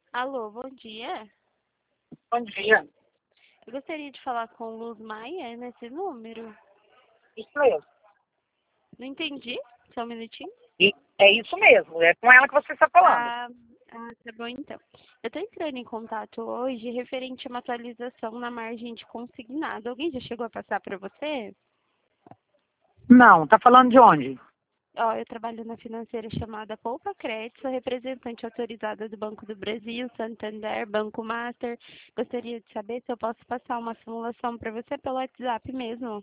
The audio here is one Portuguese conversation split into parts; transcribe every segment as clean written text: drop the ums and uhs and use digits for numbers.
Alô, bom dia. Bom dia. Eu gostaria de falar com Luz Maia nesse número. Isso mesmo. Não entendi. Só um minutinho. E é isso mesmo. É com ela que você está falando. Ah, tá bom então. Eu estou entrando em contato hoje referente a uma atualização na margem de consignado. Alguém já chegou a passar para você? Não, tá falando de onde? Ó, eu trabalho na financeira chamada Poupa Crédito, sou representante autorizada do Banco do Brasil, Santander, Banco Master. Gostaria de saber se eu posso passar uma simulação para você pelo WhatsApp mesmo.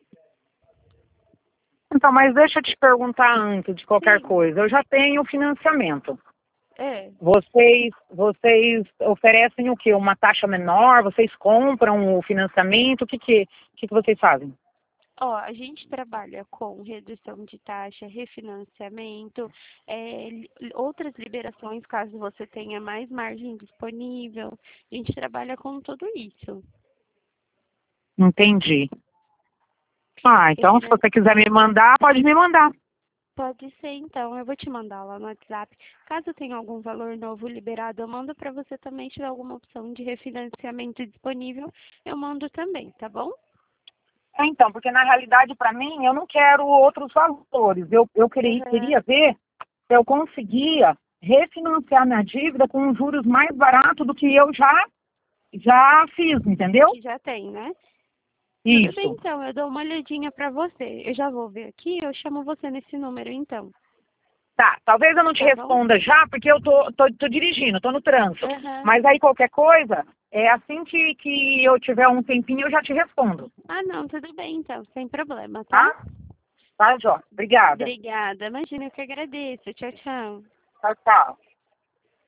Então, mas deixa eu te perguntar antes de qualquer Sim. coisa. Eu já tenho financiamento. É. Vocês oferecem o quê? Uma taxa menor? Vocês compram o financiamento? O que vocês fazem? Ó, a gente trabalha com redução de taxa, refinanciamento, outras liberações, caso você tenha mais margem disponível. A gente trabalha com tudo isso. Entendi. Ah, então se Refina- você quiser me mandar, pode me mandar. Pode ser, então, eu vou te mandar lá no WhatsApp. Caso tenha algum valor novo liberado, eu mando para você também. Se tiver alguma opção de refinanciamento disponível, eu mando também, tá bom? É, então, porque na realidade, para mim, eu não quero outros valores. Eu Aham. queria ver se eu conseguia refinanciar minha dívida com juros mais baratos do que eu já fiz, entendeu? Que já tem, né? Tudo bem, Isso. então, eu dou uma olhadinha para você. Eu já vou ver aqui, eu chamo você nesse número, então. Tá, talvez eu não te Tá bom? responda já, porque eu tô dirigindo, tô no trânsito. Aham. Mas aí qualquer coisa, assim que eu tiver um tempinho, eu já te respondo, Ah, não, tudo bem, então, sem problema, tá? tá? Tá, Jó? Obrigada. Obrigada. Imagina, eu que agradeço. Tchau, tchau. Tchau, tchau.